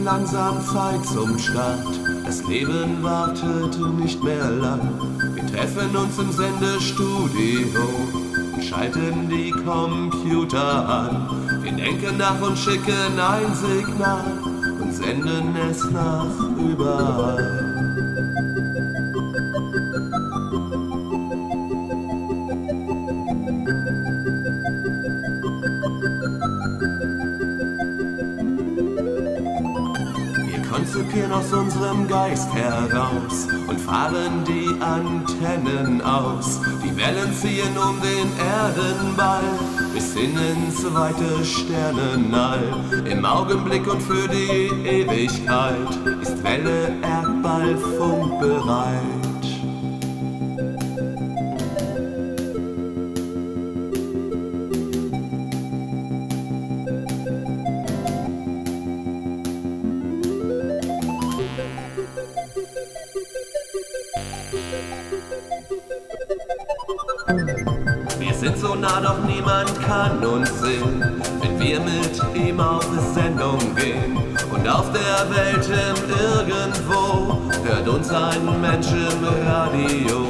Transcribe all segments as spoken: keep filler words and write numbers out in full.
langsam Zeit zum Start. Das Leben wartet nicht mehr lang. Wir treffen uns im Sendestudio und schalten die Computer an. Wir denken nach und schicken ein Signal und senden es nach überall. Konzipieren aus unserem Geist heraus und fahren die Antennen aus. Die Wellen ziehen um den Erdenball bis hin ins weite Sternenall. Im Augenblick und für die Ewigkeit ist Welle, Erdball, Funk bereit. Wir sind so nah, doch niemand kann uns sehen, wenn wir mit ihm auf Sendung gehen. Und auf der Welt im Irgendwo hört uns ein Mensch im Radio.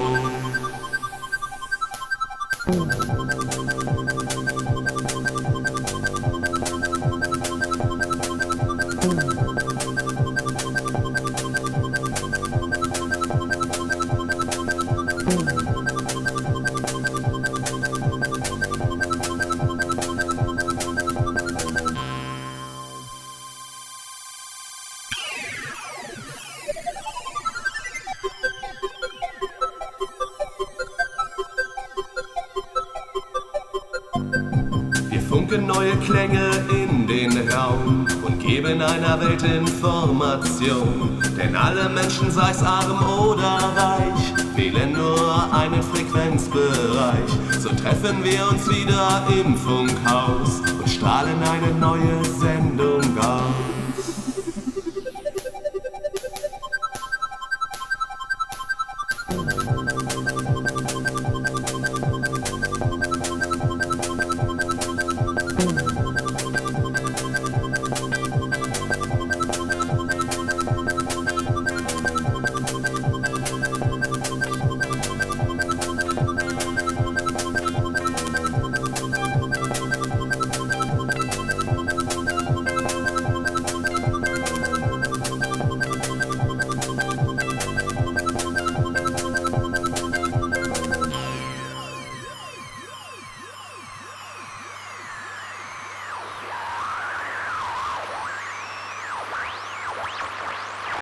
Funken neue Klänge in den Raum und geben einer Welt Information. Denn alle Menschen, sei's arm oder reich, wählen nur einen Frequenzbereich. So treffen wir uns wieder im Funkhaus und strahlen eine neue Sendung aus.